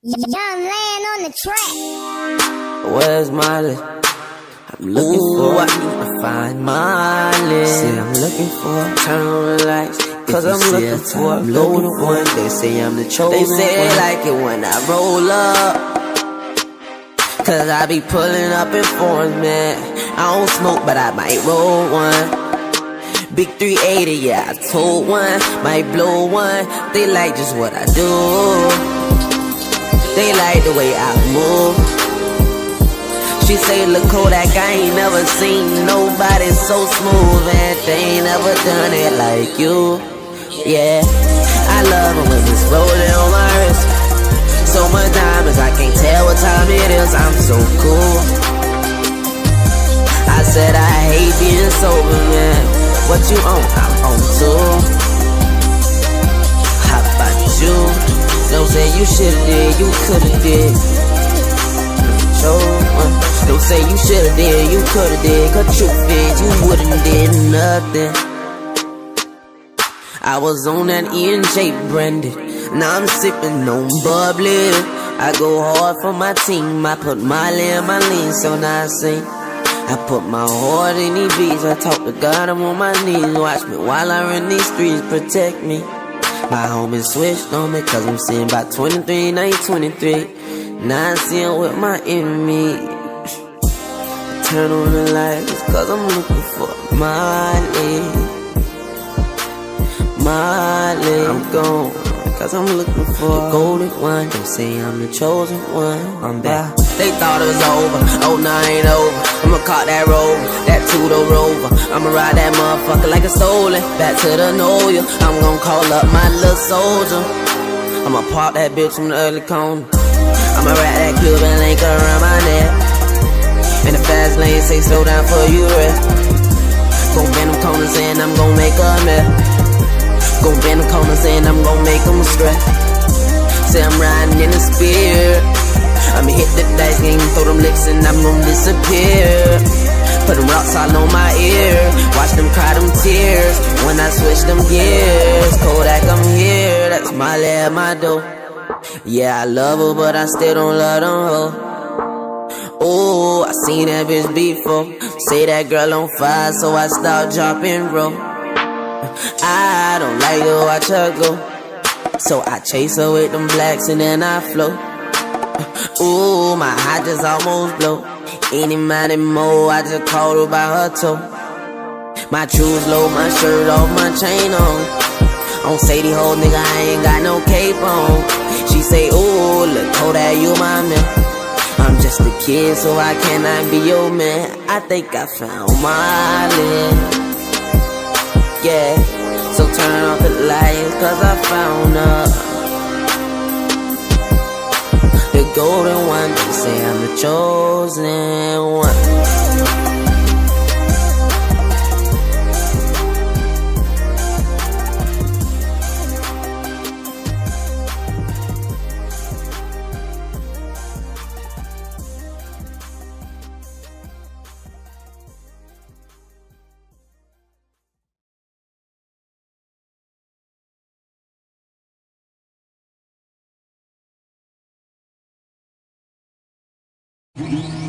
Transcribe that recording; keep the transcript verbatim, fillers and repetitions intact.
Young land on the track. Where's Molly? I'm looking Ooh, for, I need to find Molly. Say I'm looking for, turn on the lights, cause I'm looking for a golden one. They say I'm the chosen They say one. They like it when I roll up, cause I be pulling up in foreigns, man. I don't smoke, but I might roll one. Big three eighty, yeah, I told one. Might blow one. They like just what I do. They like the way I move. She say, look Kodak, I ain't never seen nobody so smooth, and they ain't never done it like you. Yeah, I love it when it's rolling on my wrist. So much diamonds, I can't tell what time it is. I'm so cool. I said I hate being sober, man. What you on? I'm on too. How about you? Don't say you shoulda did, you coulda did. Don't say you shoulda did, you coulda did. Cause truth is, you wouldn't did nothing. I was on that E and J branded. Now I'm sipping on bubbly. I go hard for my team. I put my in my lean, so now I sing. I put my heart in these beats. I talk to God, I'm on my knees. Watch me while I run these streets, protect me. My homies switched on me, cause I'm seeing about twenty-three, now you twenty-three. Now I'm seeing with my enemy. Turn on the lights, cause I'm looking for Molly. Molly, I'm gone, cause I'm looking for the golden one. They say I'm the chosen one. I'm back. They thought it was over, oh no, it ain't over. I'ma caught that rover, that two-door rover. I'ma ride that motherfucker like a stolen. Back to the know ya, I'm gon' call up my little soldier. I'ma pop that bitch from the early corner. I'ma wrap that Cuban link around my neck. In the fast lane, say slow down for you rest. Gon' bend them corners and I'm gon' make a mess. Gon' bend them corners and I'm gon' make them stress. Say I'm riding in the spear. I'ma hit the dice game, throw them licks and I'm gon' disappear. Put them rocks all on my ear. Watch them cry them tears when I switch them gears. Kodak, I'm here, that's Molly at my door. Yeah, I love her, but I still don't love them hoes. Oh, I seen that bitch before. Say that girl on fire, so I start dropping roll. I don't like to watch her go, so I chase her with them blacks and then I float. Ooh, my heart just almost blow. Any money more, I just called her by her toe. My shoes low, my shirt off, my chain on. On Sadie Ho, nigga, I ain't got no cape on. She say, ooh, look, Kodak, you my man. I'm just a kid, so I cannot be your man. I think I found Molly. Yeah, so turn off the lights, cause I found her. The golden one, they say I'm the chosen one. Mm-hmm.